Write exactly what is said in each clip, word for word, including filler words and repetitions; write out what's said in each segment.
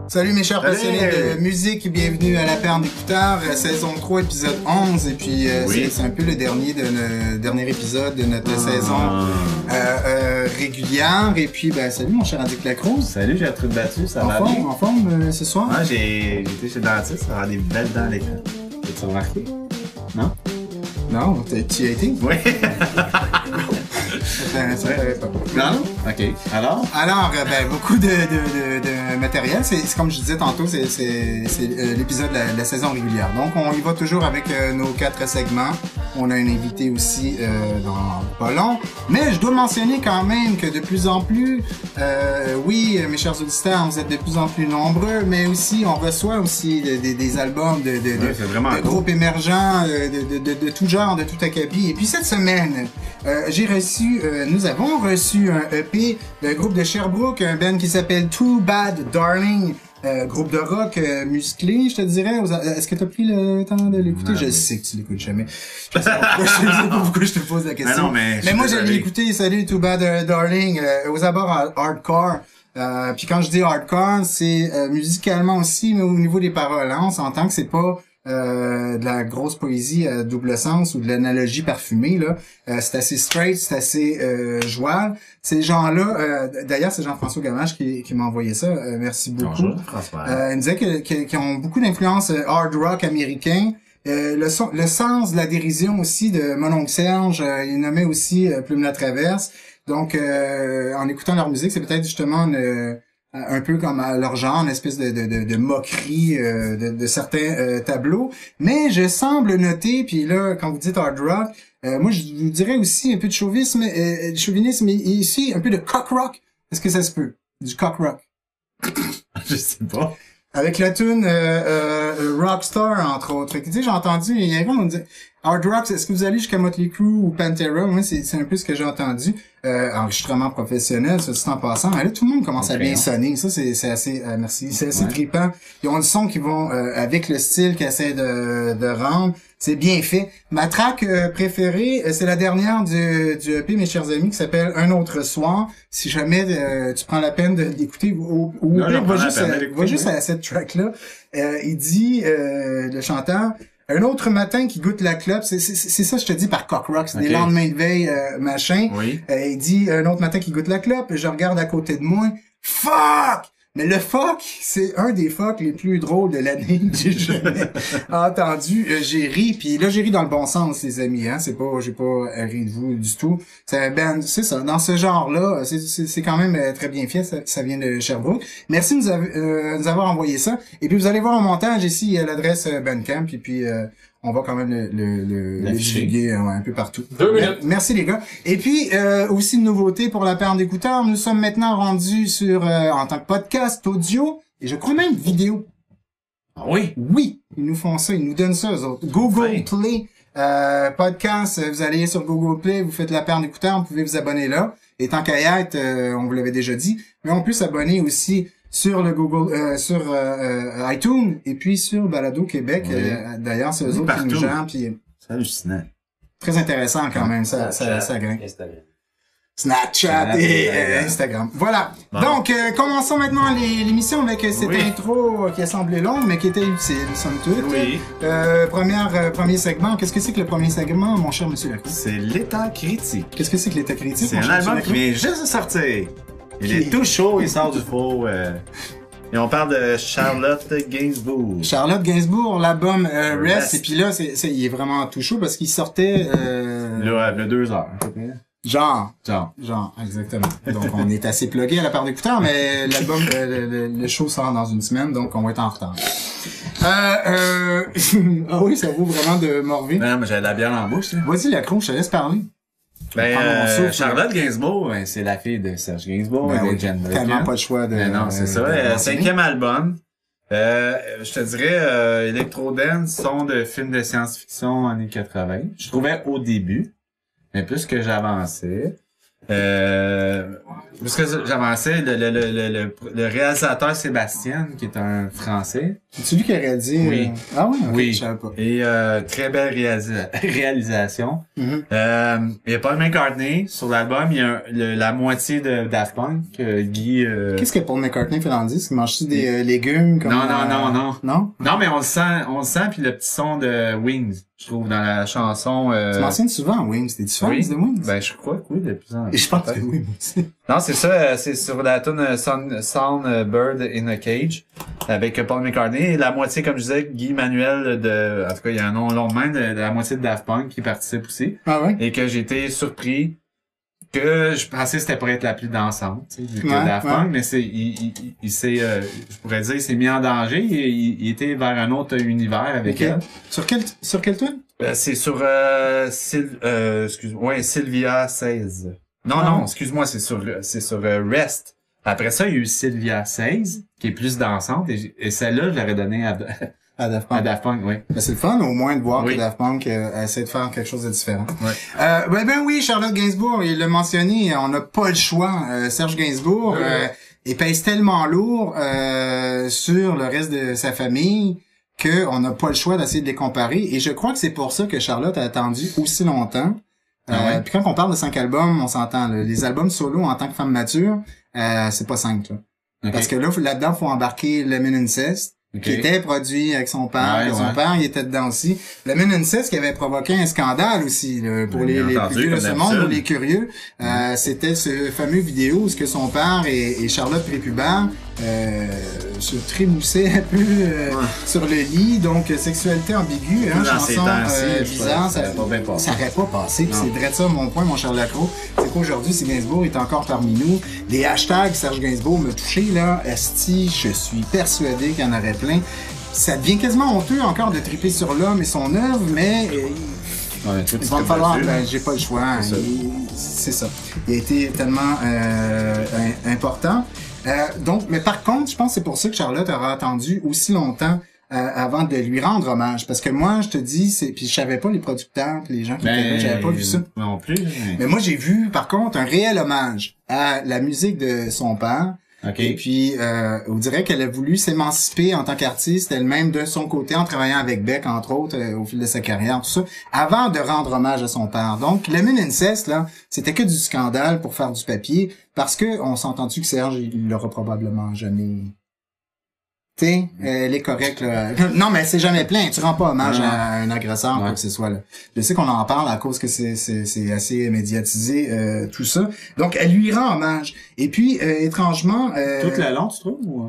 Salut mes chers Salut. passionnés de musique, bienvenue à La Perle d'Écouteurs, euh, saison trois, épisode onze, et puis euh, Oui. c'est, c'est un peu le dernier de notre dernier épisode de notre Ah. saison euh, euh, régulière, et puis ben salut mon cher Andy Lacroze. Salut Gertrude Battu, ça En va forme, bien? en forme euh, ce soir? Moi, j'ai j'ai été chez le dentiste, ça a des belles dents à l'écran. T'as-tu remarqué? Non? Non, t'as- tu y as été? Oui. Ben, ça, euh, pas. Non? OK. Alors? Alors, euh, ben, beaucoup de, de, de, de matériel. C'est, c'est comme je disais tantôt, c'est, c'est, c'est euh, l'épisode de la, de la saison régulière. Donc, on y va toujours avec euh, nos quatre segments. On a un invité aussi euh, dans pas long. Mais je dois mentionner quand même que de plus en plus, euh, oui, mes chers auditeurs, vous êtes de plus en plus nombreux, mais aussi, on reçoit aussi de- de- des albums de, de, de, Ouais, c'est vraiment de cool. groupes émergents, euh, de, de, de, de tout genre, de tout acabit. Et puis cette semaine, euh, j'ai reçu, euh, nous avons reçu un E P d'un groupe de Sherbrooke, un band qui s'appelle Too Bad Darling, euh, groupe de rock euh, musclé, je te dirais. Aux- Est-ce que tu as pris le temps de l'écouter? Non, Je mais- sais sais que tu l'écoutes jamais. Je sais pas pourquoi je, je sais pas pourquoi je te pose la question. Mais non, mais je suis moi, je l'ai désolé. écouté. Salut Too Bad euh, Darling, euh, aux abords hard- hardcore. Euh, puis quand je dis hardcore, c'est euh, musicalement aussi, mais au niveau des paroles, hein, on s'entend que c'est pas euh, de la grosse poésie à double sens ou de l'analogie parfumée là. Euh, c'est assez straight, c'est assez euh, jouable. Ces gens-là, euh, d'ailleurs, c'est Jean-François Gamache qui, qui m'a envoyé ça. Euh, merci beaucoup. Bonjour, François. Euh, il me disait que- que- qu'ils ont beaucoup d'influence euh, hard rock américain. Euh, le, son, le sens de la dérision aussi de Mon oncle Serge, euh, il nommait aussi euh, Plume la Traverse. Donc, euh, en écoutant leur musique, c'est peut-être justement une, un peu comme à leur genre, une espèce de, de, de, de moquerie euh, de, de certains euh, tableaux. Mais je semble noter, puis là, quand vous dites hard rock, euh, moi je vous dirais aussi un peu de chauvinisme, euh, de chauvinisme et ici un peu de cock rock. Est-ce que ça se peut? Du cock rock. Je sais pas. Avec la tune euh, euh, Rockstar, entre autres. Tu sais, j'ai entendu, il y a quelqu'un qui me dit hard rock, est-ce que vous allez jusqu'à Motley Crue ou Pantera? Moi, c'est, c'est un peu ce que j'ai entendu. Euh, enregistrement professionnel, ça, c'est en passant. Mais là, tout le monde commence à Ok, bien hein. sonner. Ça, c'est, c'est assez, euh, merci. C'est assez Ouais. trippant. Ils ont le son qui vont euh, avec le style qu'ils essaient de, de rendre. C'est bien fait. Ma track euh, préférée, euh, c'est la dernière du, du E P, mes chers amis, qui s'appelle Un autre soir. Si jamais euh, tu prends la peine de l'écouter, ou, ou Non, au pire, j'en va prends la juste, peine de à, l'écouter, va juste oui. à cette track-là. Euh, il dit, euh, le chanteur, un autre matin qui goûte la clope, c'est, c'est, c'est ça, je te dis, par cock rock, c'est des Ok. lendemains de veille, euh, machin. Oui. Euh, il dit, un autre matin qui goûte la clope, je regarde à côté de moi, fuck! Mais le fuck, c'est un des fuck les plus drôles de l'année que j'ai jamais entendu. Euh, j'ai ri, puis là j'ai ri dans le bon sens, les amis, hein. C'est pas, j'ai pas ri de vous du tout. C'est un band, c'est ça. Dans ce genre-là, c'est, c'est, c'est quand même euh, très bien fait. Ça, ça vient de Sherbrooke. Merci de nous, av- euh, nous avoir envoyé ça. Et puis vous allez voir au montage ici, il y a l'adresse euh, Bandcamp, et puis euh, on va quand même le, le, le, le L'afficher. divulguer euh, ouais, un peu partout. Deux minutes. Mer- Merci les gars. Et puis euh, aussi une nouveauté pour la Perle d'Écouteurs, nous sommes maintenant rendus sur euh, en tant que podcast audio et je crois même vidéo. Ah oui? Oui, ils nous font ça, ils nous donnent ça eux autres. Google Fin. Play euh, podcast, euh, vous allez sur Google Play, vous faites la Perle d'Écouteurs, vous pouvez vous abonner là. Et tant qu'à y être, euh, on vous l'avait déjà dit, mais on peut s'abonner aussi sur le Google, euh, sur euh, euh, iTunes et puis sur Balado Québec. Oui. Euh, d'ailleurs, c'est eux Oui, autres qui nous partout. gèrent, puis C'est hallucinant. très intéressant quand même, ça, ça, ça grimpe. Instagram. Snapchat et Instagram. euh, Instagram. Voilà. Bon. Donc, euh, commençons maintenant les- l'émission avec euh, cette Oui. intro qui a semblé longue, mais qui était utile, somme toute. Oui. Euh, première, euh, premier segment. Qu'est-ce que c'est que le premier segment, mon cher monsieur Lacroix? C'est l'état critique. Qu'est-ce que c'est que l'état critique, C'est mon un cher monsieur album qui Lacroix? vient juste de sortir. Il Qui- est tout chaud, il sort du four. euh. Et on parle de Charlotte Gainsbourg. Charlotte Gainsbourg, l'album euh, Rest, Rest. et puis là, c'est, c'est, il est vraiment tout chaud parce qu'il sortait... Euh, Là, le deux heures. genre, Genre. genre, exactement. Donc, on est assez plugué à la part d'écouteurs, mais l'album, euh, le, le, le show sort dans une semaine, donc on va être en retard. Euh, euh... ah oui, ça vaut vraiment de morver. Non, mais j'avais de la bière en bouche, là. Vas-y, Lacroix, je te laisse parler. Ben, Prendre mon euh, souffle. Charlotte Gainsbourg, ben, c'est la fille de Serge Gainsbourg Ben et oui, de Jen tellement pas le choix de... Ben non, c'est ça. de- Euh, de- cinquième album. Euh, je te dirais, euh, Electro Dance, son de film de science-fiction années quatre-vingts. Je trouvais au début, mais plus que j'avançais. Euh, parce que j'avançais, le, le, le, le, le réalisateur Sébastien, qui est un Français. C'est lui qui a réalisé... Oui. Euh... Ah oui? Okay, oui. Je savais pas. Et euh, très belle réalisa réalisation. Mm-hmm. euh, il y a Paul McCartney sur l'album. Il y a un, le, la moitié de Daft Punk. Euh, Guy... Euh... Qu'est-ce que Paul McCartney fait dans le disque? Il mange-tu des euh, légumes? Comme, non, non, euh... non, non. Non? Non, mais on le sent, on le sent, puis le petit son de Wings, je trouve, dans la chanson... Euh... Tu mentionnes souvent Wings. T'es-tu fan oui. de Wings? Ben, je crois que oui, de plus en plus. Et je pense que oui, moi aussi. Non, c'est ça, c'est sur la tune Sound, Sound Bird in a Cage avec Paul McCartney et la moitié, comme je disais, Guy Manuel de, en tout cas, il y a un nom long de main de, de la moitié de Daft Punk qui participe aussi. Ah ouais? Et que j'ai été surpris que je pensais que c'était pour être la plus dansante, tu sais, vu que ouais, Daft ouais. Punk, mais c'est, il, il, il s'est, euh, je pourrais dire, il s'est mis en danger et il, il était vers un autre univers avec okay. elle. Sur quel, sur quel tune? Euh, c'est sur, euh, Syl, euh, excuse-moi, ouais, Sylvia seize. Non, ah. non, excuse-moi, c'est sur, c'est sur euh, Rest. Après ça, il y a eu Sylvia seize, qui est plus dansante, et, et celle-là, je l'aurais donnée à, à Daft Punk. À Daft Punk, oui. Ben, c'est le fun, au moins, de voir oui. que Daft Punk euh, essaie de faire quelque chose de différent. Ouais. Euh, ben, ben oui, Charlotte Gainsbourg, il l'a mentionné, on n'a pas le choix. Euh, Serge Gainsbourg ouais. euh, il pèse tellement lourd euh, sur le reste de sa famille qu'on n'a pas le choix d'essayer de les comparer. Et je crois que c'est pour ça que Charlotte a attendu aussi longtemps. Euh, ah ouais. Puis quand on parle de cinq albums, on s'entend. Là, les albums solo en tant que femme mature, euh, c'est pas cinq. Là. Okay. Parce que là, là-dedans, faut embarquer Lemon Incest, okay. qui était produit avec son père. Ouais, son ouais. père, il était dedans aussi. Lemon Incest qui avait provoqué un scandale aussi là, pour les, les plus vieux de ce monde ou les curieux. Mm. Euh, c'était ce fameux vidéo où ce que son père et, et Charlotte Prépubère euh, se trémoussaient un peu euh, ouais. sur le lit. Donc, sexualité ambiguë, hein, chanson euh, bizarre. Ça n'aurait pas, pas passé. C'est vrai de ça, mon point, mon cher Lacroix. C'est qu'aujourd'hui, si Gainsbourg est encore parmi nous, les hashtags Serge Gainsbourg me touché, là, esti, je suis persuadé qu'il y en aurait plein. Ça devient quasiment honteux encore de triper sur l'homme et son œuvre, mais euh, ouais, il va me falloir, ben, j'ai pas le choix. C'est ça. ça. Il a été tellement euh, important. Euh, donc, mais par contre, je pense que c'est pour ça que Charlotte aura attendu aussi longtemps euh, avant de lui rendre hommage. Parce que moi, je te dis, c'est puis je savais pas les producteurs, les gens qui ben, étaient là, j'avais pas vu ça. Non plus. Mais... mais moi, j'ai vu, par contre, un réel hommage à la musique de son père. Okay. Et puis, euh, on dirait qu'elle a voulu s'émanciper en tant qu'artiste elle-même de son côté en travaillant avec Beck, entre autres, euh, au fil de sa carrière, tout ça, avant de rendre hommage à son père. Donc, Lemon Incest, là, c'était que du scandale pour faire du papier, parce que on s'entend-tu que Serge, il l'aura probablement jamais... Tu sais, elle est correcte, là. Non, mais c'est jamais plein. Tu rends pas hommage ah, à un agresseur, ouais. quoi que ce soit, là. Je sais qu'on en parle à cause que c'est, c'est, c'est assez médiatisé, euh, tout ça. Donc, elle lui rend hommage. Et puis, euh, étrangement... Euh, toute la langue, tu trouves, ou...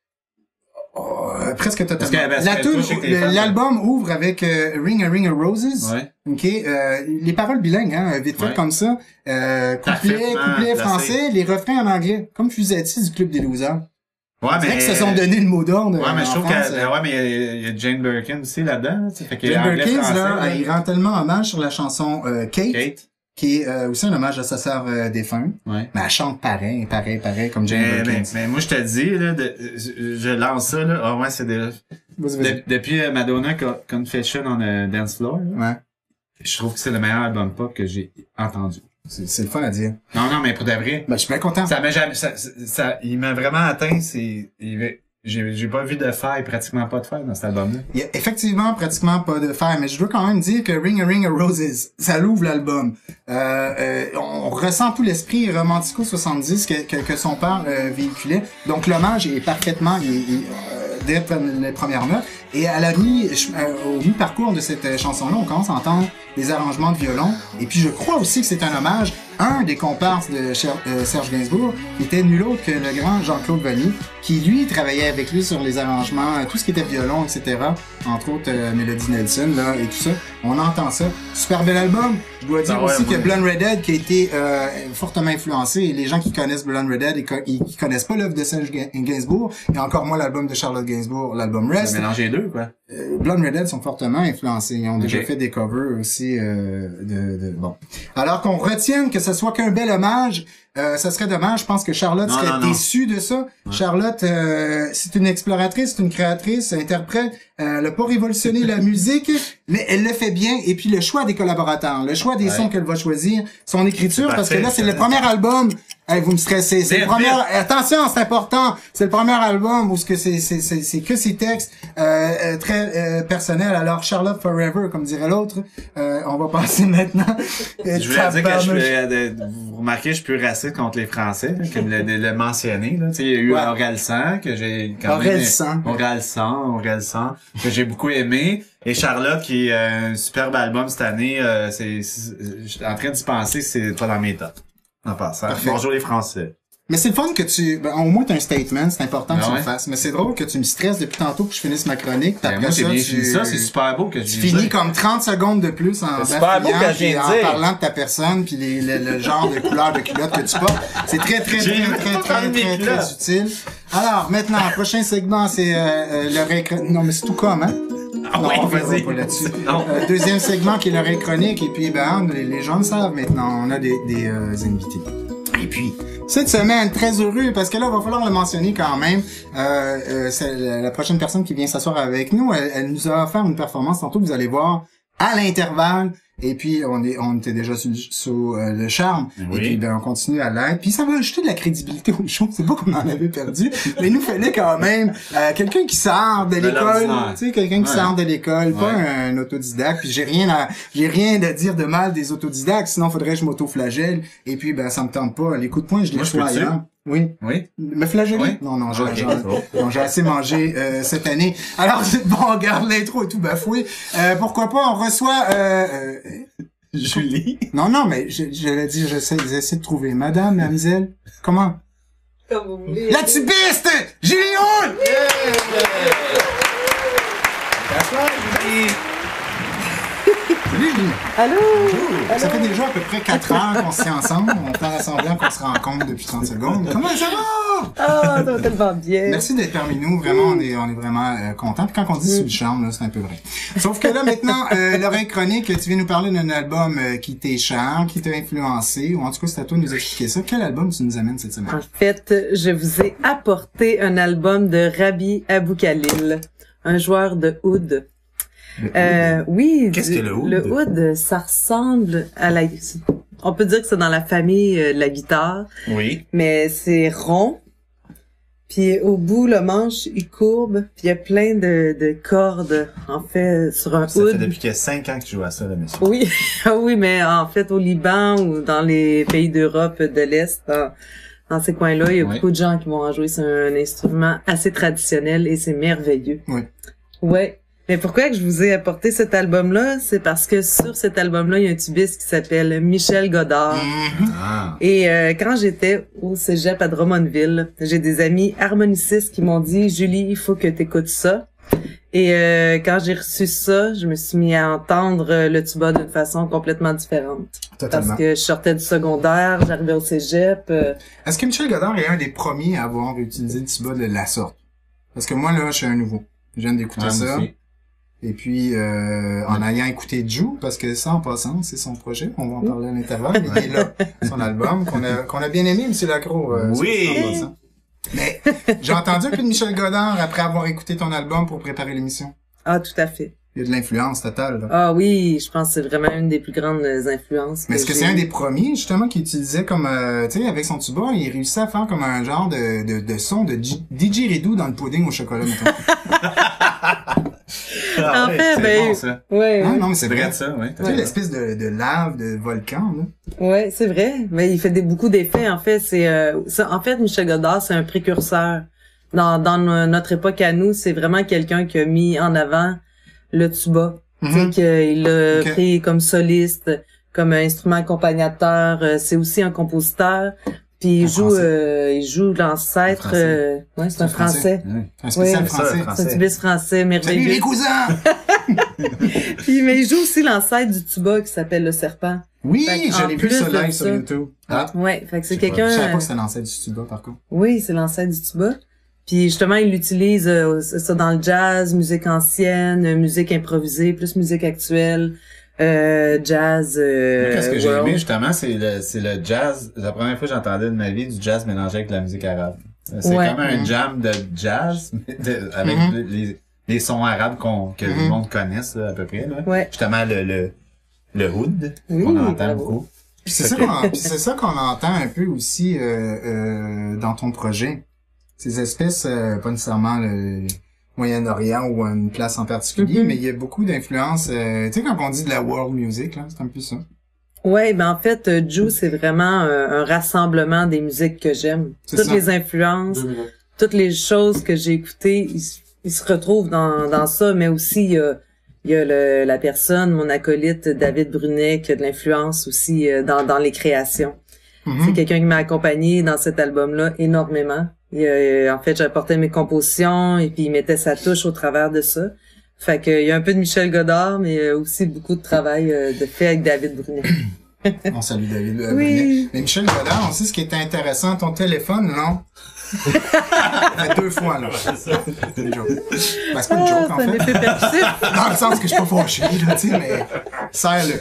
Oh, euh, presque totalement. La toune, l'album ouvre avec euh, Ring a Ring of Roses. Ouais. Ok, euh, les paroles bilingues, hein, vite fait ouais. comme ça. Euh, couplet, couplet français, les refrains en anglais. Comme Fusetti du Club des Losers. Ouais, mais. qu'ils se sont donné le mot d'ordre. Ouais, mais je trouve qu'il euh... ouais, mais il y a Jane Birkin aussi là-dedans, tu sais. Fait Jane Birkin, là, là, il rend tellement hommage sur la chanson, euh, Kate. Kate. Qui est euh, aussi un hommage à sa sœur euh, défunte. Ouais. Mais elle chante pareil, pareil, pareil, comme Jane mais, Birkin. Mais, mais moi, je te dis, là, de, je, je lance ça, là. Ah oh, ouais, c'est des... Vas-y, vas-y. De, depuis euh, Madonna Confession on a Dance Floor, là, ouais. je trouve que c'est le meilleur album pop que j'ai entendu. C'est, c'est le fun à dire. Non, non, mais pour de vrai. Ben, je suis bien content. Ça m'a jamais, ça, ça, ça il m'a vraiment atteint, c'est, il, j'ai, j'ai pas vu de faille, pratiquement pas de faille dans cet album-là. Il y a effectivement pratiquement pas de faille, mais je veux quand même dire que Ring a Ring of Roses, ça l'ouvre l'album. Euh, euh, on ressent tout l'esprit romantico soixante-dix que, que, que son père euh, véhiculait. Donc l'hommage est parfaitement, il, il, euh, dès les premières notes. Et à la mi, euh, au mi-parcours de cette chanson-là, on commence à entendre des arrangements de violon. Et puis je crois aussi que c'est un hommage à un des comparses de Serge Gainsbourg, qui était nul autre que le grand Jean-Claude Vanny, qui lui travaillait avec lui sur les arrangements, tout ce qui était violon, et cetera. Entre autres, euh, Melody Nelson, là, et tout ça. On entend ça. Super bel album. Je dois dire ah ouais, aussi ouais. que Blonde Redhead qui a été euh, fortement influencé, et les gens qui connaissent Blonde Redhead et co- qui connaissent pas l'œuvre de Serge Gainsbourg, et encore moins l'album de Charlotte Gainsbourg, l'album Rest. Ça mélange les deux, quoi. euh, Blonde Redhead sont fortement influencés. Ils ont déjà Okay. fait des covers aussi euh, de, de bon. Alors qu'on retienne que ce soit qu'un bel hommage, euh, ça serait dommage. Je pense que Charlotte Non, serait non, non. déçue de ça. Ouais. Charlotte, euh, c'est une exploratrice, c'est une créatrice, interprète. Euh, elle n'a pas révolutionné la musique, mais elle le fait bien. Et puis le choix des collaborateurs, le choix des Ouais. sons qu'elle va choisir, son écriture, C'est parce que parfait, là, c'est le ça. premier album. Hey, vous me stressez. C'est le Vite, premier. vite. Attention, c'est important. C'est le premier album où ce que c'est, c'est, c'est, c'est que ses textes euh, euh, très euh, personnels. Alors Charlotte Forever, comme dirait l'autre. Euh, on va passer maintenant. Je voulais dire que je suis, euh, de- vous remarquez, je suis plus raciste contre les Français, là, comme le, le, le mentionné, là. Tu sais, il y a eu Ouais. Aurel San, que j'ai quand Aurel même... San. Aurel San, Aurel San, que j'ai beaucoup aimé. Et Charlotte, qui est euh, un superbe album cette année, euh, c'est, c'est- je suis en train d'y penser, c'est pas dans mes tops. En passant. Parfait. Bonjour les Français. Mais c'est le fun que tu, ben, au moins t'as un statement, c'est important que Ben tu ouais. le fasses. Mais c'est drôle que tu me stresses depuis tantôt que je finisse ma chronique. Ben, Après moi, j'ai ça, bien tu, fini ça, c'est super beau que je tu viens de finis dire. comme trente secondes de plus en C'est super beau bafouillant, que je viens puis de en dire. parlant de ta personne puis les, le, le genre de couleur de culotte que tu portes. C'est très, très, J'ai très, même très, pas très, parlé de mes très, très, culottes. utile. Alors, maintenant, prochain segment, c'est euh, euh, l'oreille chronique. Non, mais c'est tout comme, hein? Ah Non, ouais, on verra vas-y. pas là-dessus. Non. Euh, deuxième segment qui est l'oreille chronique. Et puis, ben, les, les gens le savent maintenant. On a des, des euh, invités. Et puis, cette semaine, très heureux, parce que là, il va falloir le mentionner quand même. Euh, euh, c'est la, la prochaine personne qui vient s'asseoir avec nous, elle, elle nous a offert une performance, tantôt vous allez voir, à l'intervalle. Et puis, on est, on était déjà sous, sous euh, le charme. Oui. Et puis, ben, on continue à l'être. Puis, ça va ajouter de la crédibilité au show. C'est pas qu'on en avait perdu. Mais il nous fallait quand même euh, quelqu'un qui sort de l'école. l'ordinaire. Tu sais, quelqu'un qui Ouais. sort de l'école. Pas Ouais. un, un autodidacte. Puis, j'ai rien à, j'ai rien à dire de mal des autodidactes. Sinon, faudrait que je m'auto-flagelle. Et puis, ben, ça me tente pas. Les coups de poing, je les Moi, je reçois peux-tu? ailleurs. Oui. Oui? Me flageller? Oui. Non, non, j'ai, Ok, j'ai- c'est bon. non, j'ai assez mangé euh, cette année. Alors, bon, on regarde l'intro et tout bafoué. Euh, pourquoi pas, on reçoit... Euh, euh, Julie. non, non, mais je, je l'ai dit, j'essaie, j'essaie de trouver. Madame, mademoiselle, comment? Comme vous voulez. La tubiste! Julie Hull! Salut, Julie. Allô? Ça fait déjà à peu près quatre heures qu'on se tient ensemble. On fait semblant qu'on se rencontre depuis trente secondes. Comment ça va? Ah, ça va tellement bien. Merci d'être parmi nous. Vraiment, on est, on est vraiment euh, contents. Puis quand on dit sous le charme, là, c'est un peu vrai. Sauf que là, maintenant, euh, l'oreille chronique, tu viens nous parler d'un album euh, qui t'est cher, qui t'a influencé, ou en tout cas, c'est à toi de nous expliquer ça. Quel album tu nous amènes cette semaine? En fait, je vous ai apporté un album de Rabi Abou Khalil, un joueur de oud. Euh, oui. Qu'est-ce du- que le oud? Le oud, ça ressemble à la... On peut dire que c'est dans la famille euh, de la guitare, Oui. mais c'est rond. Puis au bout, le manche, il courbe. Puis il y a plein de, de cordes, en fait, sur un Ça oud. fait depuis qu'il y a cinq ans que tu joues à ça, là, monsieur. Oui, ah oui, mais en fait, au Liban ou dans les pays d'Europe de l'Est, dans, dans ces coins-là, il y a Oui. beaucoup de gens qui vont en jouer. C'est un instrument assez traditionnel et c'est merveilleux. Oui. Ouais. Mais pourquoi que je vous ai apporté cet album-là? C'est parce que sur cet album-là, il y a un tubiste qui s'appelle Michel Godard. Mhm. Ah. Et euh, quand j'étais au cégep à Drummondville, j'ai des amis harmonicistes qui m'ont dit « Julie, il faut que tu écoutes ça ». Et euh, quand j'ai reçu ça, je me suis mis à entendre euh, le tuba d'une façon complètement différente. Totalement. Parce que je sortais du secondaire, j'arrivais au cégep. euh, Est-ce que Michel Godard est un des premiers à avoir utilisé le tuba de la sorte? Parce que moi, là, je suis un nouveau. Je viens d'écouter Ah, moi ça. aussi. Et puis, euh, en ayant écouté Jou, parce que ça, en passant, c'est son projet, on va en parler à l'intervalle, mais il est là, son album, qu'on a, qu'on a bien aimé, M. Lacroix. euh, Oui. en passant. Mais, j'ai entendu un peu de Michel Godard après avoir écouté ton album pour préparer l'émission. Ah, tout à fait. Il y a de l'influence totale, là. Ah oui, je pense que c'est vraiment une des plus grandes influences. Mais est-ce que j'ai c'est un eues. des premiers, justement, qui utilisait comme, euh, tu sais, avec son tuba, il réussissait à faire comme un genre de, de, de son de J- didgeridoo dans le pudding au chocolat, mettons. Ah, En ouais, fait, c'est ben, bon, ça. Ouais, Ah, ouais. non, mais c'est C'est vrai vrai. de ça, oui. Tu sais, l'espèce de, de lave, de volcan, là. Ouais, c'est vrai. Mais il fait des beaucoup d'effets. En fait, c'est, euh, ça- en fait, Michel Godard, c'est un précurseur. Dans, dans no- notre époque à nous, c'est vraiment quelqu'un qui a mis en avant le tuba. Tu sais, Mhm. qu'il l'a Ok. pris comme soliste, comme un instrument accompagnateur. Euh, C'est aussi un compositeur. Puis il Un joue, Français. euh, il joue l'ancêtre. Un Français. euh, ouais, c'est un français. Oui. Un spécial Ouais. français. Ça, le C'est un tubiste français merveilleux. Salut les cousins! Puis, mais il joue aussi l'ancêtre du tuba qui s'appelle le serpent. Oui, Fait je qu'en l'ai vu plus sur de live ça- sur YouTube. Ah, Ouais, fait que c'est je sais pas. quelqu'un. Je savais pas euh, que c'était l'ancêtre du tuba, par contre. Oui, c'est l'ancêtre du tuba. Puis justement, il utilise euh, ça dans le jazz, musique ancienne, musique improvisée, plus musique actuelle, euh, jazz. Euh, Qu'est-ce que j'ai world. aimé justement, c'est le c'est le jazz. La première fois que j'entendais de ma vie du jazz mélangé avec de la musique arabe. C'est Ouais. comme un Mm. jam de jazz mais de, avec Mm-hmm. les, les sons arabes qu'on que Mm-hmm. le monde connaisse là, à peu près. Là. Ouais. Justement le le le oud Oui, qu'on entend bravo. beaucoup. Puis c'est ça qu'on, puis c'est ça qu'on entend un peu aussi euh, euh, dans ton projet. Ces espèces, euh, pas nécessairement le Moyen-Orient ou une place en particulier, Mm-hmm. mais il y a beaucoup d'influences. Euh, tu sais, quand on dit de la world music, là, c'est un peu ça. Ouais, ben en fait, euh, Ju, c'est vraiment euh, un rassemblement des musiques que j'aime. C'est Toutes ça. les influences, Deux minutes. toutes les choses que j'ai écoutées, ils, s- ils se retrouvent dans, dans ça, mais aussi il y a, il y a le, la personne, mon acolyte David Brunet, qui a de l'influence aussi euh, dans, dans les créations. Mhm. C'est quelqu'un qui m'a accompagné dans cet album-là énormément. Il, euh, en fait, j'apportais mes compositions et puis il mettait sa touche au travers de ça. Fait que il y a un peu de Michel Godard, mais euh, aussi beaucoup de travail euh, de fait avec David Brunet. On salue David. euh, Oui. Brunet. Mais Michel Godard, on sait ce qui est intéressant, ton téléphone, non? Ça fait deux fois, là. C'est une joke. Ben, c'est pas une Ah, joke, en c'est un fait. effet persif. Dans le sens que je suis pas fâché, là, tu sais, mais serre-le.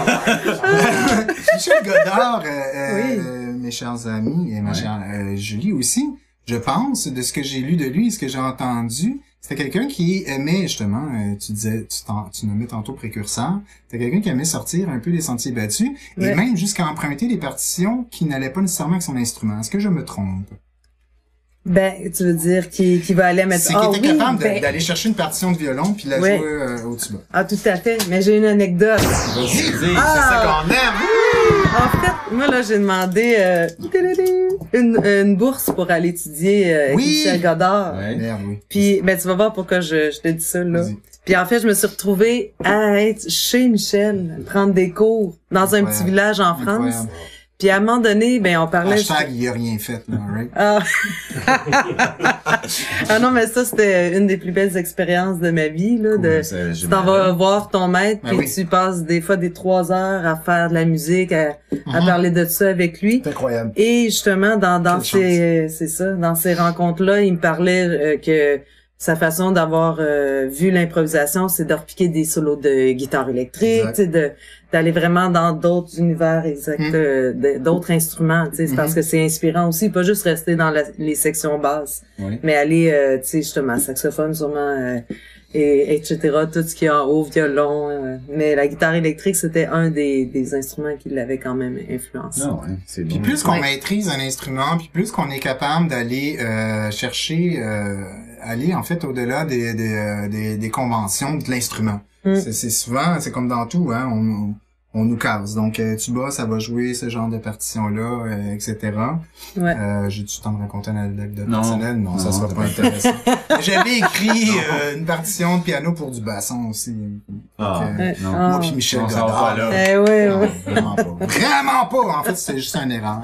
Michel Godard, euh, euh, Oui. euh, mes chers amis, et ma Ouais. chère euh, Julie aussi, je pense, de ce que j'ai lu de lui, ce que j'ai entendu, c'était quelqu'un qui aimait, justement, euh, tu disais, tu, t'en- tu nommais tantôt précurseur, c'était quelqu'un qui aimait sortir un peu des sentiers battus, et Ouais. même jusqu'à emprunter des partitions qui n'allaient pas nécessairement avec son instrument. Est-ce que je me trompe? Ben, tu veux dire qui qui va aller mettre C'est ah qu'il était oui, capable de- ben, d'aller chercher une partition de violon puis la Ouais. jouer euh, au tuba. ah tout à fait, mais j'ai une anecdote. C'est Ah! ça qu'on aime. En fait, moi là, j'ai demandé euh, une une bourse pour aller étudier euh, avec Oui! Michel Godard. Ouais. Merde, oui. Puis ben tu vas voir pourquoi je je te dis ça là. Vas-y. Puis en fait, je me suis retrouvée à être chez Michel, prendre des cours dans un Incroyable. petit village en France. Incroyable. Puis à un moment donné, ben on parlait Hashtag, il a rien fait, là, right? Ah. ah non, mais ça, c'était une des plus belles expériences de ma vie, là, de, C'est- tu t'en vas voir ton maître, Ben puis oui. tu passes des fois des trois heures à faire de la musique, à, à Mhm. parler de ça avec lui. C'est incroyable. Et justement, dans, dans Quelle ces, c'est ça, dans ces rencontres-là, il me parlait euh, que sa façon d'avoir euh, vu l'improvisation, c'est de repiquer des solos de guitare électrique, Exact. tu sais, de d'aller vraiment dans d'autres univers exacts, Mm. euh, de- d'autres instruments, tu sais, c'est parce Mhm. que c'est inspirant aussi, pas juste rester dans la- les sections basses, Oui. mais aller, euh, tu sais, justement, saxophone sûrement, euh, et etc., tout ce qui est en haut, violon, euh, mais la guitare électrique, c'était un des, des instruments qui l'avait quand même influencé. Non, ouais, c'est Puis bon. plus qu'on Ouais. maîtrise un instrument, puis plus qu'on est capable d'aller euh, chercher, euh, aller en fait au-delà des, des, euh, des, des conventions de l'instrument. Mm. C'est, c'est souvent, c'est comme dans tout, hein, on, on nous casse. Donc euh, tuba, ça va jouer ce genre de partition-là, euh, et cetera. Ouais. Euh, j'ai-tu le temps de raconter une anecdote Non. personnelle? Non, ça Non, sera c'est pas pas- intéressant. J'avais écrit euh, une partition de piano pour du basson aussi. Ah, Donc, Ouais. non. Ah. Moi puis Michel On s'en va Godard. pas là. Eh ouais, Non, ouais. vraiment pas. Vraiment pas! En fait, c'était juste une erreur.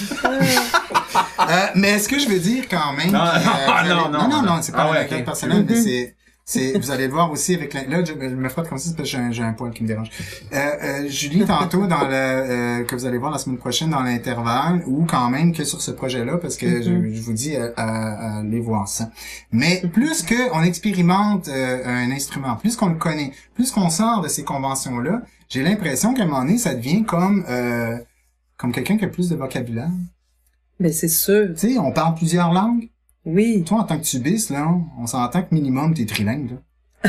Euh, mais ce que je veux dire quand même... Non, euh, non, vous allez- non, non, non, non, non. non, c'est pas Ah un ouais, anecdote ok. personnel, mais c'est... C'est, vous allez le voir aussi avec la, là, je, je me frotte comme ça, c'est parce que j'ai un, j'ai un poil qui me dérange. Euh, euh, Julie, tantôt, dans le, euh, que vous allez voir la semaine prochaine dans l'intervalle, ou quand même que sur ce projet-là, parce que Mm-hmm. je, je vous dis, à, à, à aller voir ça. Mais plus que on expérimente euh, un instrument, plus qu'on le connaît, plus qu'on sort de ces conventions-là, j'ai l'impression qu'à un moment donné, ça devient comme, euh, comme quelqu'un qui a plus de vocabulaire. Ben, c'est sûr. Tu sais, on parle plusieurs langues. Oui. Toi, en tant que tubiste, là, on s'entend que minimum, t'es trilingue, là.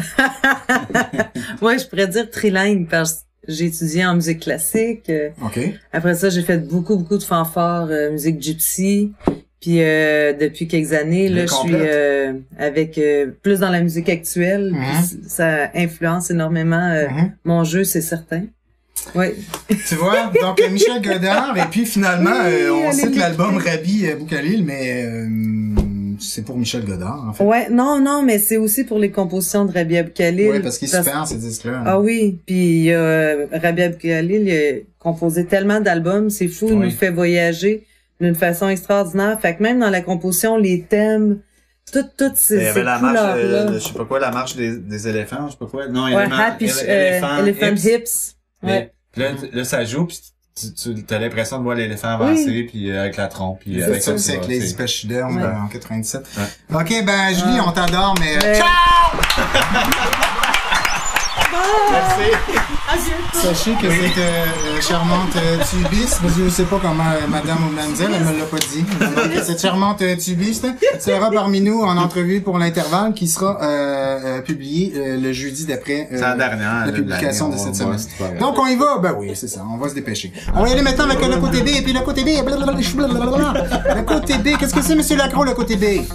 Ouais, je pourrais dire trilingue parce que j'ai étudié en musique classique. euh, OK. Après ça, j'ai fait beaucoup, beaucoup de fanfares, euh, musique gypsy. Puis euh, depuis quelques années, Le là, je suis complète. euh, avec euh, plus dans la musique actuelle. Mhm. Puis c- ça influence énormément euh, Mhm. mon jeu, c'est certain. Ouais. Tu vois? Donc, euh, Michel Godard, et puis finalement, euh, on allez, cite allez. l'album Rabbi euh, Boukhalil, mais euh, c'est pour Michel Godard, en fait. Ouais, non, non, mais c'est aussi pour les compositions de Rabia Khalil. Ouais, parce qu'il est super, ces disques-là. Ah oui, puis euh, Rabia Khalil, il a composé tellement d'albums, c'est fou, il Oui. nous fait voyager d'une façon extraordinaire. Fait que même dans la composition, les thèmes, toutes toutes ces, Il y ces avait la marche, couleurs-là. euh, de- je sais pas quoi, la marche des, des éléphants, je sais pas quoi. Non, Ouais, élément- Happy élé- euh, éléphant, Elephant hips. Hips. Mais Ouais. là, là, ça joue, puis tu, tu as l'impression de voir l'éléphant avancer, oui. puis euh, avec la trompe, puis c'est avec ça, ça, c'est avec les pachydermes ouais. en quatre-vingt-dix-sept. Ouais. Ok, ben Julie, on t'adore, mais... mais... Ciao! Merci. Sachez que oui. cette euh, charmante euh, tubiste, parce que je ne sais pas comment euh, madame ou mademoiselle, elle me l'a pas dit. Donc, cette charmante euh, tubiste sera parmi nous en entrevue pour l'intervalle qui sera euh, euh, publié euh, le jeudi d'après euh, la, dernière, la publication de cette semaine. Voir, donc on y va? Ben oui, c'est ça, on va se dépêcher. On va y aller maintenant avec le côté B, et puis le côté B, blablabla, blablabla. Le côté B, qu'est-ce que c'est, monsieur Lacroix, le côté B?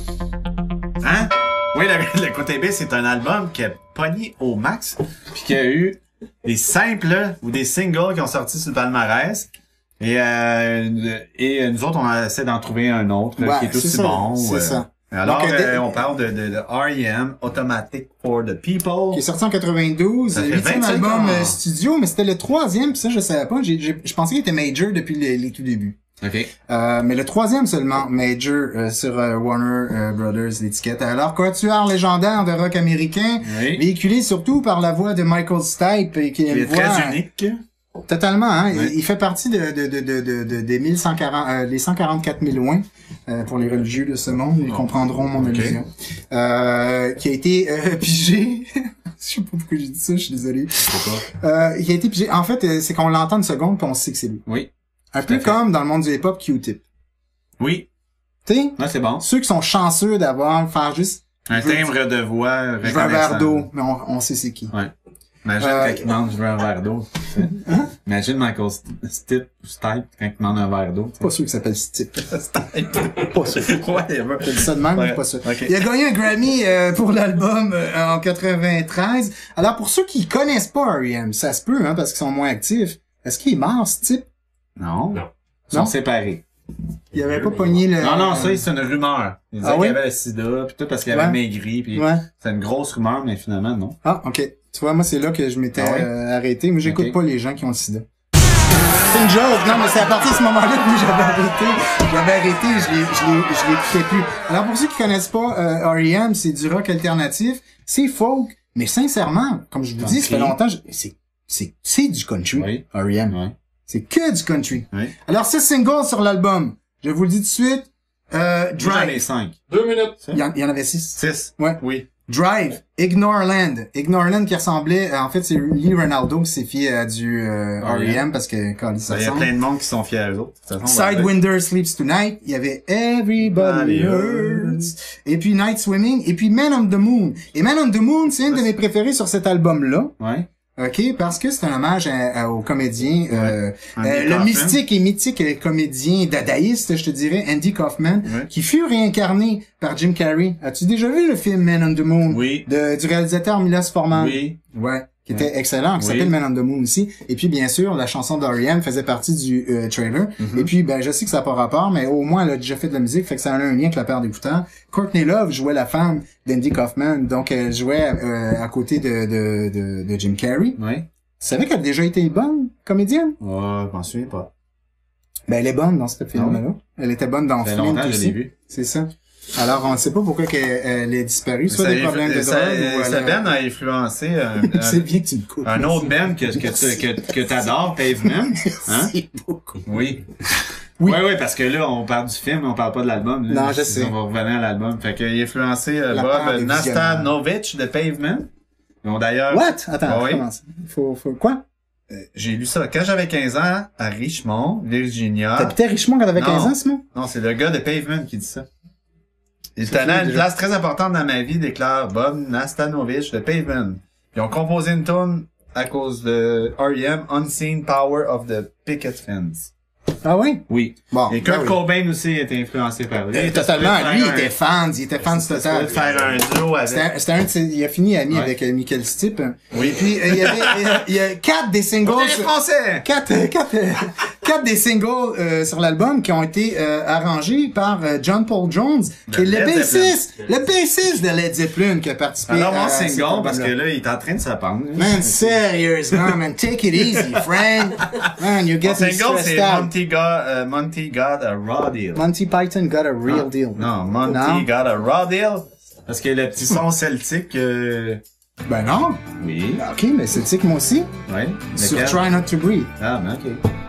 Hein? Oui, le, le côté B, c'est un album qui a pogné au max, puis qui a eu des simples ou des singles qui ont sorti sur le palmarès. Et, euh, et nous autres, on essaie d'en trouver un autre ouais, qui est aussi ça, bon. C'est euh, ça. Alors, Donc, euh, on parle de, de, de R E M, Automatic for the People. Qui est sorti en quatre-vingt-douze. Huitième album ans. studio, mais c'était le troisième, pis ça, je savais pas. J'ai, j'ai, je pensais qu'il était major depuis les, les tout débuts. OK. Euh, mais le troisième seulement, major, euh, sur euh, Warner euh, Brothers, l'étiquette. Alors, quatuor légendaire de rock américain, oui. véhiculé surtout par la voix de Michael Stipe, et qui, qui est voix, très unique. Totalement, hein. Oui. Il, il fait partie de, de, de, de, de, de des mille cent quarante, euh, les cent quarante-quatre mille loin, euh, pour les religieux de ce monde, ils oh. comprendront mon okay. allusion. Euh, qui a été, euh, pigé. Je sais pas pourquoi j'ai dit ça, je suis désolé. Pourquoi? Euh, il a été pigé. En fait, c'est qu'on l'entend une seconde, puis on sait que c'est lui. Oui. Un peu comme dans le monde du hip-hop, Q-Tip. Oui. Tu sais? Ouais, c'est bon. Ceux qui sont chanceux d'avoir, faire juste... Un timbre de voix reconnaissant. Je veux un verre d'eau, mais on, on sait c'est qui. Ouais. Imagine euh, quand il demande je veux un verre d'eau. Hein? Imagine Michael Stipe, Stipe quand il demande un verre d'eau. Pas sûr qu'il s'appelle Stipe. Stipe. Pas sûr. Ouais, j'ai dit ça de même, ouais. pas sûr. Okay. Il a gagné un Grammy euh, pour l'album euh, en quatre-vingt-treize. Alors pour ceux qui connaissent pas R E M, ça se peut, hein, parce qu'ils sont moins actifs. Est-ce qu'il est mort, Stipe? Non. Non. Ils non? sont séparés. Il avait pas pogné le... Non, non, ça, c'est une rumeur. Il disait ah, qu'il oui? avait le sida, pis tout, parce qu'il avait ouais. maigri, pis ouais. c'est une grosse rumeur, mais finalement, non. Ah, ok. Tu vois, moi, c'est là que je m'étais ah, oui? euh, arrêté, mais j'écoute okay. pas les gens qui ont le sida. C'est une joke, non, mais c'est à partir de ce moment-là que moi, j'avais arrêté. J'avais arrêté, je l'ai, je l'ai, je l'écoutais plus. Alors, pour ceux qui connaissent pas euh, R E M, c'est du rock alternatif, c'est folk, mais sincèrement, comme je vous okay. dis, ça fait longtemps, je... c'est, c'est, c'est du country, oui. R E M. Oui. C'est que du country. Oui. Alors, six singles sur l'album. Je vous le dis tout de suite. Euh, Drive. J'en ai cinq. Deux minutes. Il y en, il y en avait six. Six. Ouais. Oui. Drive. Ignoreland. Ignoreland qui ressemblait, euh, en fait, c'est Lee Ranaldo qui s'est fié à du euh, R E M parce que quand il Il y a plein de monde qui sont fiers aux autres. Sidewinder Sleeps Tonight. Il y y avait Everybody Hurts. Et puis Night Swimming. Et puis Man on the Moon. Et Man on the Moon, c'est une de mes préférées sur cet album-là. Ouais. OK, parce que c'est un hommage à, à, au comédien, ouais. euh, euh, le mystique et mythique comédien dadaïste, je te dirais, Andy Kaufman, ouais. qui fut réincarné par Jim Carrey. As-tu déjà vu le film Man on the Moon? Oui. De, du réalisateur Milos Forman? Oui. Ouais. Qui était ouais. excellent, qui oui. s'appelle Man on the Moon aussi. Et puis, bien sûr, la chanson d'R E M faisait partie du euh, trailer. Mm-hmm. Et puis, ben, je sais que ça n'a pas rapport, mais au moins, elle a déjà fait de la musique, fait que ça a un lien avec la paire d'écouteurs. Courtney Love jouait la femme d'Andy Kaufman, donc elle jouait euh, à côté de, de, de, de Jim Carrey. Oui. Tu savais qu'elle a déjà été bonne, comédienne? Ouais, je m'en souviens pas. Ben, elle est bonne dans ce film-là. Ah oui? Elle était bonne dans Flint aussi. Je l'ai vu. C'est ça. Alors, on ne sait pas pourquoi qu'elle, elle est disparue, soit des problèmes de drogue ou... Ça Ben a influencé un, un, c'est bien que tu me coupes. Un autre Ben que, que, que, que, que t'adores, Pavement. Hein? C'est beaucoup. Oui. Oui. Ouais, ouais, parce que là, on parle du film, on parle pas de l'album. Là. Non, je sais. On va revenir à l'album. Fait qu'il a influencé euh, Bob Nastanovic de Pavement. Bon, d'ailleurs. What? Attends, oui. comment ça? Faut, faut, quoi? Euh, j'ai lu ça quand j'avais quinze ans à Richmond, Virginia. T'habitais à Richmond quand t'avais quinze ans, Simon? Non, c'est le gars de Pavement qui dit ça. Il tenait à une place très importante dans ma vie, déclare Bob Nastanovic de Pavement. Ils ont composé une tune à cause de R E M, Unseen Power of the Picket Fence. Ah oui? Oui. Bon. Et Kurt ben oui. Cobain aussi était influencé par lui. Et totalement. Lui, il était fan. Il était fan du total. Il faire un duo avec. C'était, c'était un de ses, il a fini ami ouais. avec euh, Michael Stipe. Oui. Et puis, euh, il y avait, il y a, il y a quatre des singles. On est les Français! Quatre, quatre, euh, quatre des singles, euh, sur l'album qui ont été, euh, arrangés par euh, John Paul Jones, qui est le bassiste, le bassiste de Led Zeppelin qui a participé. Alors, mon à, single, parce que là, il est en train de se pendre. Man, sérieusement, man, take it easy, friend. Man, you're getting stressed c'est out. Monty got, uh, Monty got a raw deal. Monty Python got a real non, deal. Non, Monty non. got a raw deal. Parce que le petit son celtique, euh... Ben non. Oui. Ok, mais celtique moi aussi. Ouais. Sur Try Not to Breathe. Ah, ben ok.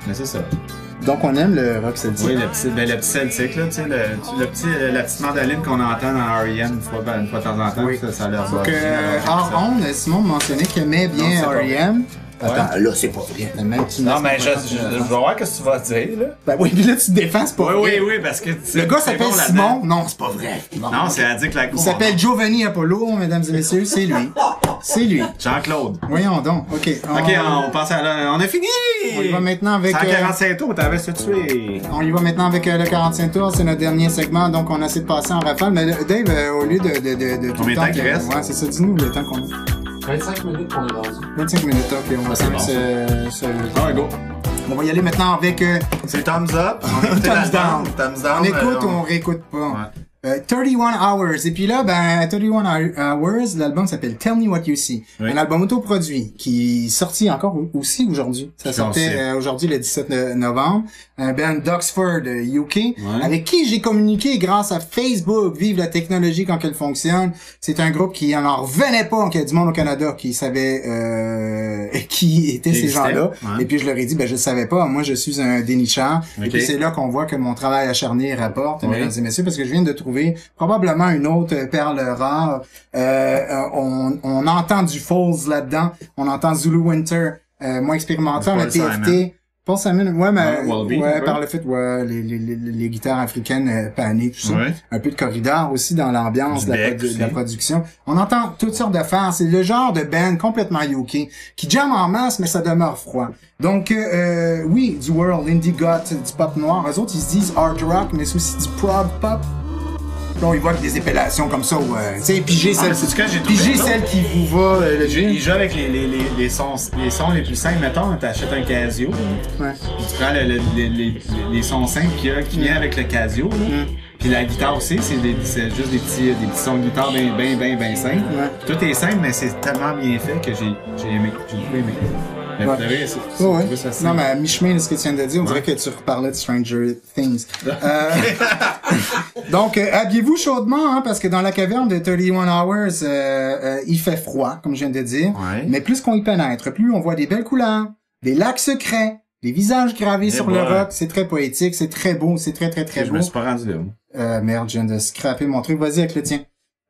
Mais c'est ça. Donc, on aime le rock celtique. Oui, le petit, ben, le petit celtique, là, tu sais, le, le petit, la petite mandoline qu'on entend dans R E M une fois, une fois de temps en temps, Oui. ça, ça a l'air Donc, euh, hors onde, Simon mentionnait qu'il aimait bien Non, R E M. Ouais. Attends, là, c'est pas vrai. Même tu Non, mais je, je, je vais voir ce que tu vas dire, là. Ben oui, puis là, tu te défends, c'est pas Oui, vrai. oui, oui, parce que... Le gars s'appelle bon Simon. Non, c'est pas vrai. Non, non c'est Addict la Il s'appelle Giovanni Apollo, mesdames et messieurs, c'est lui. C'est lui. Jean-Claude. Voyons donc. OK. On, Ok, on passe à la... On a fini! on y va maintenant avec... cent euh, quarante-cinq tours, t'avais se tuer. On y va maintenant avec euh, le quarante-cinq tours, c'est notre dernier segment, donc on essaie de passer en rafale. Mais euh, Dave, euh, au lieu de, de, de, de tout Combien le de temps temps qu'il que- reste? Ouais, c'est ça, dis-nous le temps qu'on a. vingt-cinq minutes qu'on est rendu. vingt-cinq minutes, ok, on va c'est faire bon, ce, ce... Ouais, go. On va y aller maintenant avec... euh, C'est thumbs up. Thumbs down. Thumbs down. on écoute euh, ou on réécoute pas. Ouais. Euh, trente et un Hours. Et puis là, ben, trente et un Hours, l'album s'appelle Tell Me What You See. Oui. Un album autoproduit qui est sorti encore aussi aujourd'hui. Ça Je sortait sais. euh, aujourd'hui le dix-sept novembre. Un band d'Oxford, euh, U K, Ouais. avec qui j'ai communiqué grâce à Facebook. Vive la technologie quand elle fonctionne. C'est un groupe qui en revenait pas qu'il y a du monde au Canada qui savait euh, qui étaient ces Existait. gens-là. Ouais. Et puis je leur ai dit, ben je le savais pas. Moi, je suis un dénicheur. Et Ok. puis c'est là qu'on voit que mon travail acharné rapporte, Oui. mesdames et messieurs, parce que je viens de trouver probablement une autre perle rare. Euh, on, on entend du Falls là-dedans. On entend Zulu Winter, euh, moins expérimental, Paul le T F Simon. T. Paul Simon, ouais, mais Ouais, Wallaby, ouais, un peu. par le fait, ouais, les, les, les, les guitares africaines euh, panées, tout ça. Ouais. Un peu de corridor aussi dans l'ambiance Du de, la bec produ- de la aussi. production. On entend toutes sortes d'affaires. C'est le genre de band complètement U K qui jamme en masse, mais ça demeure froid. Donc, euh, oui, du world, indie goth, du pop noir. Eux autres, ils se disent hard rock, mais c'est aussi du prog pop. Là, on y voit avec des épellations comme ça, ouais. Tu sais, piger Ah, celle, mais c'est ce que j'ai trouvé, piger ça. celle qui vous va, euh, le Il jean. il joue avec les, les, les, les, sons, les sons les plus simples. Mettons, t'achètes un Casio, Ouais. puis tu prends le, le- les, les, les sons simples qu'il y a, qui vient avec le Casio, là. Mm. Puis la guitare aussi, c'est des- c'est juste des petits, des petits sons de guitare bien, bien, bien, bien simples. Ouais. Tout est simple, mais c'est tellement bien fait que j'ai j'ai aimé. J'ai beaucoup aimé. Mais Ouais. pour de vrai, c'est- c'est- Ouais, je ouais. trouve ça Non, simple. mais à mi-chemin de ce que tu viens de dire, on dirait Ouais. que tu reparlais de Stranger Things. Euh, donc, euh, habillez-vous chaudement, hein, parce que dans la caverne de trente et un Hours, euh, euh, il fait froid, comme je viens de dire. Ouais. Mais plus qu'on y pénètre, plus on voit des belles couleurs, des lacs secrets, des visages gravés Eh sur le boy. rock. C'est très poétique, c'est très beau, c'est très, très, très Je beau. me suis pas rendu là. Euh, merde, je viens de scraper mon truc. Vas-y avec le tien.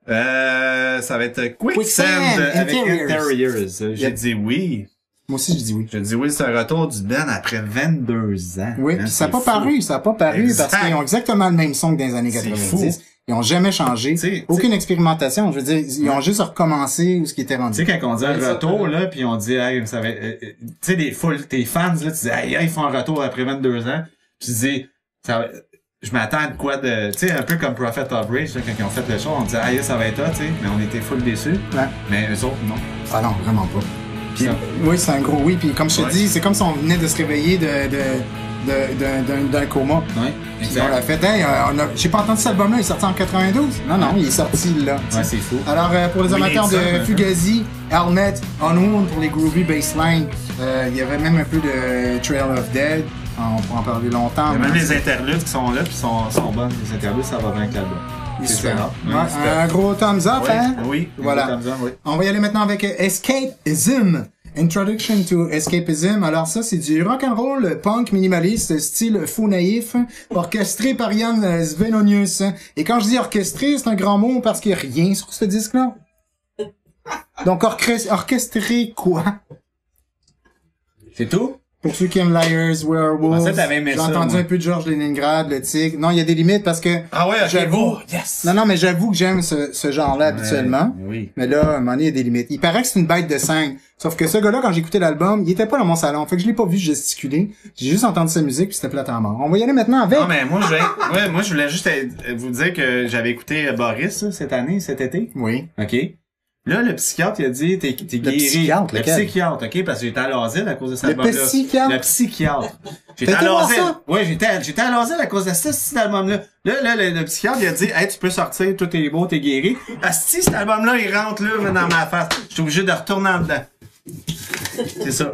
Euh, ça va être Quicksand Quicksand avec Interiors. Interiors. J'ai Yep. dit oui. Moi aussi, je dis oui. J'ai dit oui, c'est un retour du Ben après vingt-deux ans. Oui, Hein, puis ça n'a c'est pas fou. paru, ça n'a pas paru Exact. parce qu'ils ont exactement le même son que dans les années C'est quatre-vingt-dix. fou. Ils ont jamais changé. T'sais, Aucune expérimentation. Je veux dire, ils ont juste recommencé où ce qui était Tu rendu. sais, quand on dit un Ouais, ça, retour, euh, là, puis on dit, hey, ça va être, euh, euh, tu sais, des full, tes fans, là, tu dis, hey, hey, ils font un retour après vingt-deux ans. Puis tu dis, ça va, je m'attends à de quoi de, tu sais, un peu comme Prophet of Rage, là, quand ils ont fait le show, on disait, hey, ça va être là, tu sais, mais on était full déçus. Ouais. Mais eux autres, non. Ah non, vraiment pas. Puis, Ça. oui, c'est un gros oui. Puis comme je te Ouais. dis, c'est comme si on venait de se réveiller de, de, de, d'un- d'un, d'un coma. Ouais. Puis on l'a fait, hey, euh, on a, j'ai pas entendu cet album-là, il est sorti en quatre-vingt-douze. Non, non, il est sorti là. Ouais, c'est fou. Alors, euh, pour les Oui, amateurs ça, de un peu. Fugazi, Helmet, Unwound pour les groovy bassline, euh, il y avait même un peu de Trail of Dead. On pourra en parler longtemps. Il y a même mais les c'est- interludes qui sont là, puis sont, sont bonnes. Les interludes, ça va bien avec l'album. c'est C'est super. ça. Ouais, Ouais, super. un gros thumbs up, Oui, hein? oui. Voilà. Comme ça, oui. On va y aller maintenant avec euh, Escapism. Introduction to Escapism. Alors ça, c'est du rock and roll punk minimaliste, style faux naïf, orchestré par Jan Svenonius. Et quand je dis orchestré, c'est un grand mot parce qu'il n'y a rien sur ce disque-là. Donc orchestre- orchestré quoi? C'est tout? Pour ceux qui aiment Liars, Werewolves, Je pensais que t'avais aimé j'ai ça, entendu moi. un peu de Georges Leningrad, le Tigre. Non, il y a des limites parce que Ah ouais, ok. J'avoue. Oh, yes! non, non, mais j'avoue que j'aime ce, ce genre-là habituellement. Ouais, oui. Mais là, à un moment donné, il y a des limites. Il paraît que c'est une bête de scène. Sauf que ce gars-là, quand j'ai écouté l'album, il était pas dans mon salon. Fait que je l'ai pas vu gesticuler. J'ai juste entendu sa musique puis c'était plate à mort. On va y aller maintenant avec. Non, mais moi, je voulais, ouais, moi, je voulais juste euh, vous dire que j'avais écouté Boris, là, cette année, cet été. Oui. OK? Là, le psychiatre, il a dit, t'es, t'es Le guéri. psychiatre, le lequel? psychiatre, OK? Parce que j'étais à l'asile à cause de cet Le album-là. psychiatre? Le psychiatre. J'étais T'as à été voir l'asile. ça? Ouais, j'étais, à- j'étais à l'asile à cause de ce, cet album-là. Là, là, le, le psychiatre, il a dit, hey, tu peux sortir, tout est beau, t'es guéri. Asti, cet album-là, il rentre là, dans ma face. Je suis obligé de retourner en dedans. C'est ça.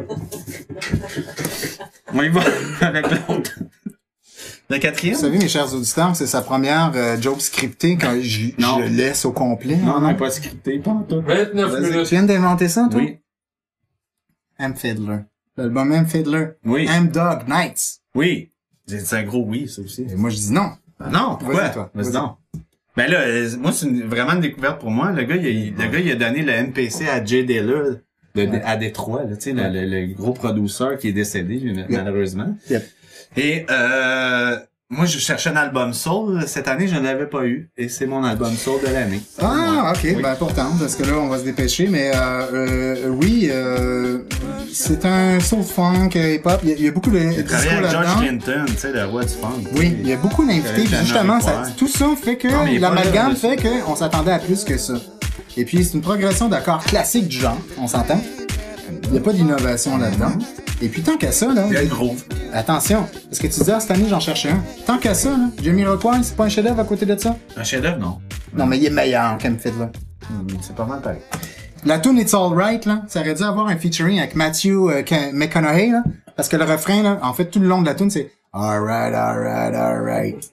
On y va avec l'autre. Le quatrième? Vous savez, mes chers auditeurs, que c'est sa première euh, joke scriptée quand je, Non. je le laisse au complet. Non, hein, non, pas scripté, pas en tout. vingt-neuf Vas-y. minutes. Tu viens d'inventer ça, toi? Oui. Am Fiddler. L'album M. Fiddler. Oui. M-Dog Nights. Oui. C'est un gros oui, ça aussi. Et moi, je dis non. Ben non, pourquoi? Vas-y, toi. Vas-y Vas-y. donc. Ben là, euh, moi, c'est une- vraiment une découverte pour moi. Le gars, il a, le gars, il a donné le M P C à Jay Dilla, de, de- à Détroit, là, tu sais, le, le, le gros producteur qui est décédé, malheureusement. Yep. Et, euh, moi, je cherchais un album soul. Cette année, je ne l'avais pas eu. Et c'est mon album soul de l'année. Ah, ok, Oui. ben important, parce que là, on va se dépêcher, mais euh, euh, oui, euh, c'est un soul funk, hip-hop, il y, a- il y a beaucoup de J'ai disco travaillé avec George là-dedans. Clinton, tu sais, le roi du funk. Oui, il y a beaucoup d'invités, Avec puis justement, ça, Jean-Marie tout ça fait que Non, mais il est pas l'amalgame là, fait qu'on s'attendait à plus que ça. Et puis, c'est une progression d'accords classiques du genre, on s'entend. Il n'y a pas d'innovation là-dedans. Et puis, tant qu'à ça, là, Il y a le gros. attention, parce que tu disais, ah, cette année, j'en cherchais un. Tant qu'à ça, là, Jamiroquai, c'est pas un chef-d'œuvre à côté de ça? Un chef-d'œuvre, non. Non, mais il est meilleur qu'M Fiddler. Hum, C'est pas mal pareil. La tune It's Alright, là, ça aurait dû avoir un featuring avec Matthew euh, Ca- McConaughey, là, parce que le refrain, là, en fait, tout le long de la tune, c'est Alright, alright, alright.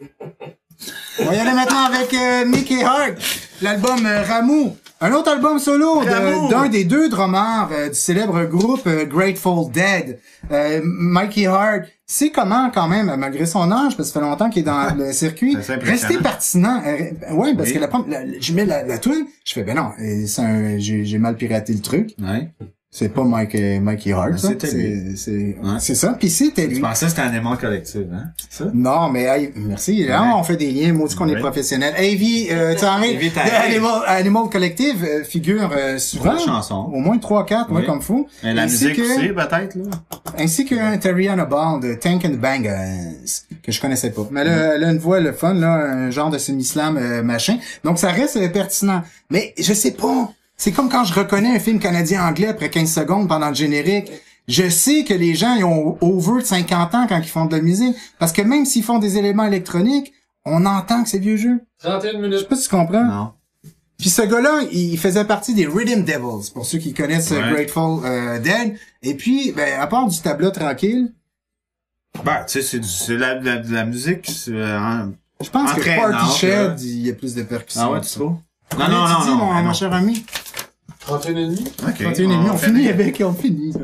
On va y aller maintenant avec euh, Mickey Hart, l'album euh, Rameau. Un autre album solo de- Rameau. d'un des deux drummers euh, du célèbre groupe euh, Grateful Dead. Euh, Mikey Hart, c'est comment quand même, malgré son âge, parce que ça fait longtemps qu'il est dans le circuit, C'est impressionnant. rester pertinent. Euh, ouais, parce Oui. que la, prom- la- je mets la, la tune, je fais ben non, euh, c'est un- j'ai j'ai mal piraté le truc. Ouais. C'est pas Mike, euh, Mikey Hart, Ah, ça. c'était C'est lui. c'est Ouais. c'est ça. Puis c'était Je lui. pensais que c'était un aimant collectif, hein? C'est ça? Non, mais hey, merci. Là, Ouais. on fait des liens, maudit qu'on est Ouais. professionnel. A V, euh, tu arrêtes. A V de Tarek. Animal, Animal Collective euh, figure euh, souvent. Trois chansons. Au moins trois, quatre, moi Oui. comme fou. Et la ainsi musique que, aussi, peut-être, là? ainsi qu'un Terriana Ball de Tank and Bangers, que je connaissais pas. Mais là, elle a une voix, le fun, là, un genre de semi-slam euh, machin. Donc ça reste euh, pertinent. Mais je sais pas. C'est comme quand je reconnais un film canadien-anglais après quinze secondes pendant le générique. Je sais que les gens ils ont over de cinquante ans quand ils font de la musique. Parce que même s'ils font des éléments électroniques, on entend que c'est vieux jeu. trente et une Je sais minutes. pas si tu comprends. Non. Puis ce gars-là, il faisait partie des Rhythm Devils, pour ceux qui connaissent euh, Ouais. Grateful euh, Dead. Et puis, ben, à part du tableau tranquille, Ben, tu sais, c'est du- c'est la, la, de la musique, c'est, euh, hein. je pense que Entraînant, Party là. Shed, il y a plus de percussions. Ah ouais, tu trouves? Combien Non, non, tu non, dis, non, mon, ben mon non. cher ami? trente et une et demi. OK. trente et une et demi, on fait finit bien. avec, on finit.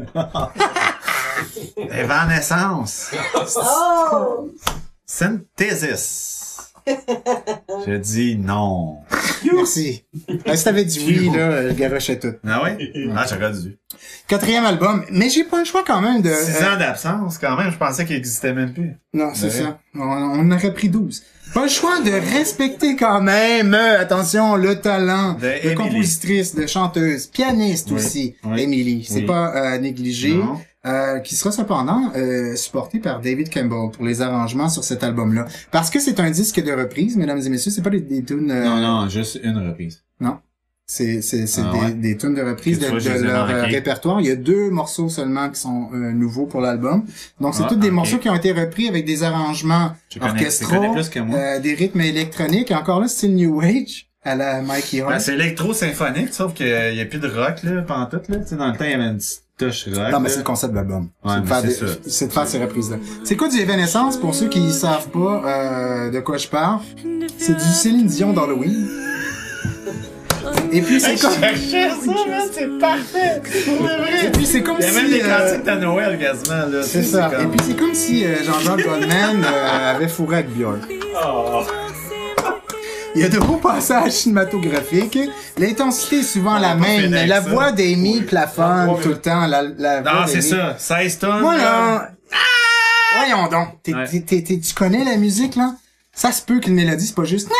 Évanescence. Oh! Synthesis. Je dis non. Merci. Euh, si t'avais dit oui, là, je garochais tout. Ah ouais? Ah, j'aurais dû. Quatrième album, mais j'ai pas le choix quand même de... Six euh, ans d'absence, quand même, je pensais qu'il existait même plus. non, c'est Ouais. ça. On, on aurait pris douze. Pas le choix de respecter quand même, euh, attention, le talent De de, Emily. compositrice, de chanteuse, pianiste Oui. aussi, Oui. Emily. C'est Oui. pas euh, négligé. Non. Euh, qui sera cependant euh, supporté par David Campbell pour les arrangements sur cet album-là. Parce que c'est un disque de reprise, mesdames et messieurs, c'est pas des, des tunes... euh, Non, non, juste une reprise. Non. C'est, c'est, c'est Ah des, ouais? des tunes de reprise Que de, tu vois, je de les ai leur euh, manquées. répertoire. Il y a deux morceaux seulement qui sont euh, nouveaux pour l'album. Donc, c'est Ah, tous des ok. morceaux qui ont été repris avec des arrangements Tu connais, tu orchestraux, connais plus que moi. euh, des rythmes électroniques. Et encore là, style New Age à la Mikey Hart. Ben, c'est électro-symphonique, sauf qu'il y a plus de rock, là, pantoute, là. Tu sais, dans le temps, il y avait une petite touche rock. Non, mais là. c'est le concept de l'album. Ouais, c'est, de mais faire c'est des- ça. c'est de faire ces reprises-là. C'est quoi du Evanescence, pour ceux qui savent pas euh, de quoi je parle? C'est du Céline Dion d'Halloween. Et puis c'est comme... cherchais ça, man, c'est parfait! Pour de vrai! Et puis c'est comme Il y a si... même des euh, cantiques de Noël, quasiment, là. c'est ça. comme- Et puis c'est comme si euh, Jean-Jacques Goldman euh, avait fourré avec Björk. Oh. Il y a de beaux passages cinématographiques. L'intensité est souvent la va pas même, finir mais avec la ça. voix d'Amy plafonne tout le temps. La, la voix Non, c'est d'Amy. ça. seize tonnes. Voilà. là. Voyons donc. T'es- Ouais. t'es- t'es- t'es- tu connais la musique, là? Ça se peut qu'une mélodie, c'est pas juste...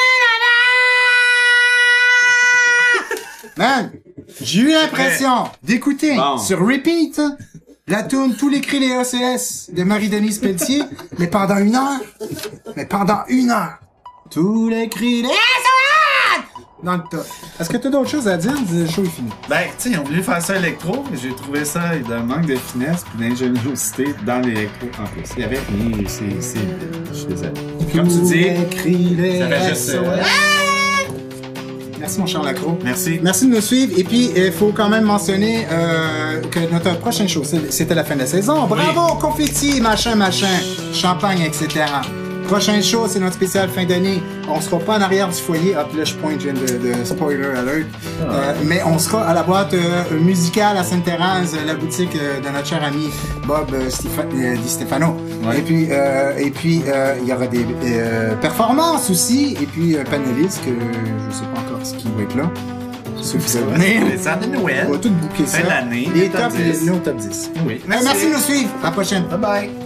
Man, j'ai eu l'impression d'écouter Bon. sur repeat la tune Tous les cris les O C S de Marie-Denise Pelletier, mais pendant une heure. Mais pendant une heure. Tous les cris les O C S dans le tas. Est-ce que t'as d'autres choses à dire? Le show est fini. Ben, tu sais, ils ont voulu faire ça électro, mais j'ai trouvé ça d'un manque de finesse et d'ingéniosité dans l'électro en plus. Il y avait rien, c'est, c'est, je suis désolé. Comme tu Tous dis, les cris les ça fait juste, S O S. euh, Merci mon cher Lacroix. merci. Merci de nous suivre. Et puis, il faut quand même mentionner euh, que notre prochain show, c'est- c'était la fin de la saison. Bravo, confetti, machin, machin, champagne, et cetera. Prochain show, c'est notre spécial fin d'année. On sera pas en arrière du foyer. Ah, puis là, je pointe, je viens de, de spoiler alert. Ah. Euh, mais on sera à la boîte euh, musicale à Sainte-Thérèse, la boutique euh, de notre cher ami Bob euh, Stéfa- euh, Di Stefano. Ouais. Et puis, euh, et puis, euh, il y aura des euh, performances aussi. Et puis, un panéliste que je sais pas encore ce qui va être là. Ceux qui veulent venir. Ça de Noël. On va tout booker ça. Fin d'année. Les top, les, nos top dix. Oui. Merci. Merci de nous suivre. À la prochaine. Bye bye.